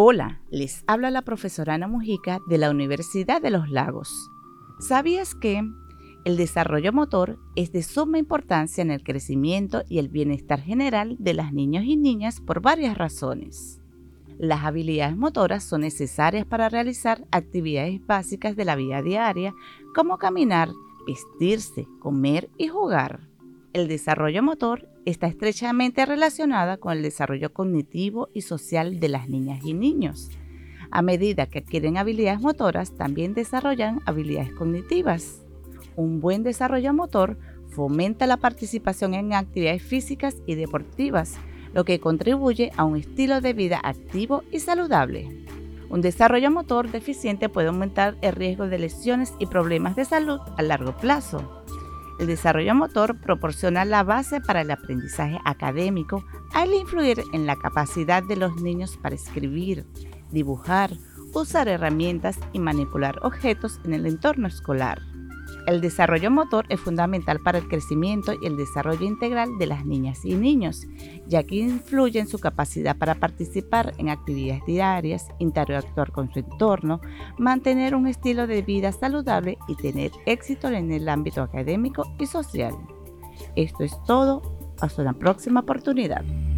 Hola, les habla la profesora Ana Mujica de la Universidad de los Lagos. ¿Sabías que el desarrollo motor es de suma importancia en el crecimiento y el bienestar general de las niños y niñas por varias razones? Las habilidades motoras son necesarias para realizar actividades básicas de la vida diaria, como caminar, vestirse, comer y jugar. El desarrollo motor está estrechamente relacionado con el desarrollo cognitivo y social de las niñas y niños. A medida que adquieren habilidades motoras, también desarrollan habilidades cognitivas. Un buen desarrollo motor fomenta la participación en actividades físicas y deportivas, lo que contribuye a un estilo de vida activo y saludable. Un desarrollo motor deficiente puede aumentar el riesgo de lesiones y problemas de salud a largo plazo. El desarrollo motor proporciona la base para el aprendizaje académico al influir en la capacidad de los niños para escribir, dibujar, usar herramientas y manipular objetos en el entorno escolar. El desarrollo motor es fundamental para el crecimiento y el desarrollo integral de las niñas y niños, ya que influye en su capacidad para participar en actividades diarias, interactuar con su entorno, mantener un estilo de vida saludable y tener éxito en el ámbito académico y social. Esto es todo. Hasta una próxima oportunidad.